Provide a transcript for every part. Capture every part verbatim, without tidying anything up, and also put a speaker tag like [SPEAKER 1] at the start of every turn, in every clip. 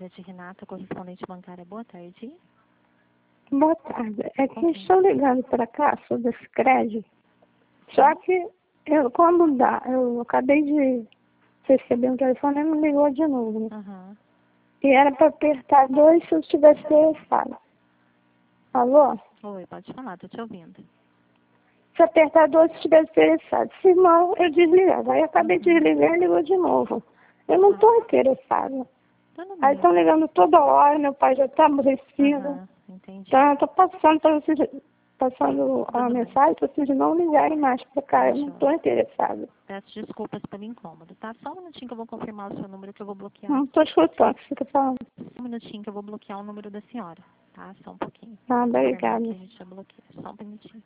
[SPEAKER 1] Elizabeth Renata, correspondente bancária. Boa tarde.
[SPEAKER 2] Boa tarde. É que
[SPEAKER 1] Ok.
[SPEAKER 2] estou ligando para cá sobre esse crédito. Só que eu, quando dá, eu acabei de receber um telefone e me ligou de novo.
[SPEAKER 1] Uhum.
[SPEAKER 2] E era para apertar dois se eu estivesse interessado. Alô?
[SPEAKER 1] Oi, pode falar, tô te ouvindo.
[SPEAKER 2] Se apertar dois se estivesse interessado. Se não, eu desligava. Aí eu acabei de
[SPEAKER 1] Uhum.
[SPEAKER 2] desligar e ligou de novo. Eu não estou interessada.
[SPEAKER 1] Tudo
[SPEAKER 2] Aí
[SPEAKER 1] bem.
[SPEAKER 2] estão ligando toda hora, meu pai já está aborrecido.
[SPEAKER 1] Aham, entendi.
[SPEAKER 2] Então eu estou passando para vocês, passando a
[SPEAKER 1] Tudo bem.
[SPEAKER 2] mensagem para vocês não ligarem mais para cá. Eu não
[SPEAKER 1] Fechou.
[SPEAKER 2] estou interessada.
[SPEAKER 1] Peço desculpas pelo incômodo, tá? Só um minutinho que eu vou confirmar o seu número que eu vou bloquear.
[SPEAKER 2] Não estou escutando o que você está falando.
[SPEAKER 1] Só um minutinho que eu vou bloquear o número da senhora, tá? Só um pouquinho.
[SPEAKER 2] Ah,
[SPEAKER 1] Vou confirmar
[SPEAKER 2] obrigada.
[SPEAKER 1] que a gente já bloqueia. Só um minutinho.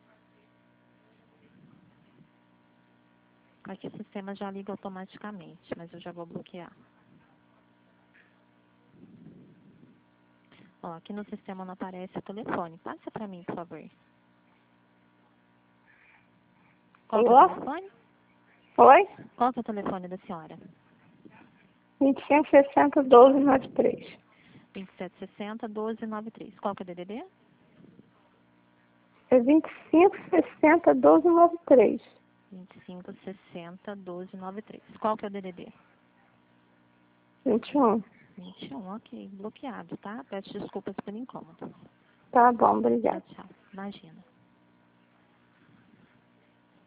[SPEAKER 1] Aqui o sistema já liga automaticamente, mas eu já vou bloquear. Ó, aqui no sistema não aparece o telefone. Passa pra mim, por favor. Qual que é o
[SPEAKER 2] Alô?
[SPEAKER 1] telefone?
[SPEAKER 2] Oi?
[SPEAKER 1] Qual que é o telefone da senhora?
[SPEAKER 2] vinte e cinco, sessenta, doze, noventa e três.
[SPEAKER 1] vinte e sete sessenta, doze noventa e três. Qual que é o D D D?
[SPEAKER 2] É vinte e cinco, sessenta, doze, noventa e três.
[SPEAKER 1] vinte e cinco sessenta, doze noventa e três. Qual que é o D D D?
[SPEAKER 2] vinte e um.
[SPEAKER 1] vinte e um, ok. Bloqueado, tá? Peço desculpas pelo incômodo.
[SPEAKER 2] Tá bom, obrigada.
[SPEAKER 1] Tchau, tchau. Imagina.